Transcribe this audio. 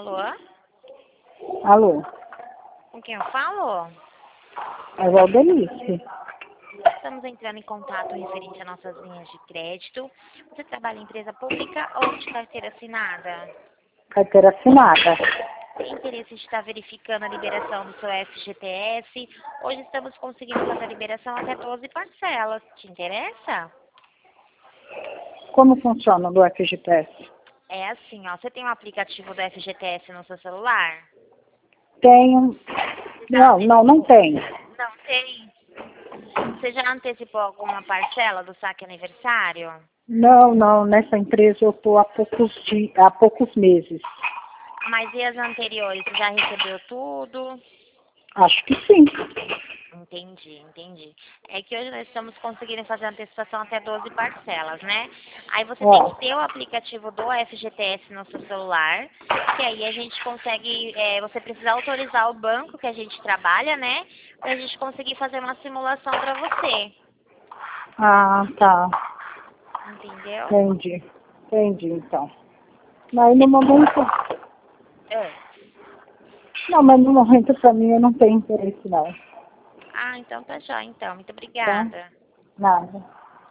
Alô? Alô, Com quem eu falo? é o Valdelice. Estamos entrando em contato referente a nossas linhas de crédito. Você trabalha em empresa pública ou de carteira assinada? Carteira assinada. Tem interesse de estar verificando a liberação do seu FGTS? Hoje estamos conseguindo fazer a liberação até 12 parcelas. Te interessa? Como funciona o do FGTS? É assim, ó. Você tem um aplicativo do FGTS no seu celular? Tenho. Não tenho. Não tem. Você já antecipou alguma parcela do saque aniversário? Não, nessa empresa eu estou há poucos meses. Mas e as anteriores? Você já recebeu tudo? Acho que sim. Entendi. É que hoje nós estamos conseguindo fazer a antecipação até 12 parcelas, né? Aí você tem Ó, que ter o aplicativo do FGTS no seu celular, que aí a gente consegue, você precisa autorizar o banco que a gente trabalha, né? Pra gente conseguir fazer uma simulação pra você, tá. entendeu? Entendi então. Mas no momento. É. Não, mas no momento para mim eu não tenho interesse não. Ah, então tá jóia, então. Muito Tá? obrigada. Nada.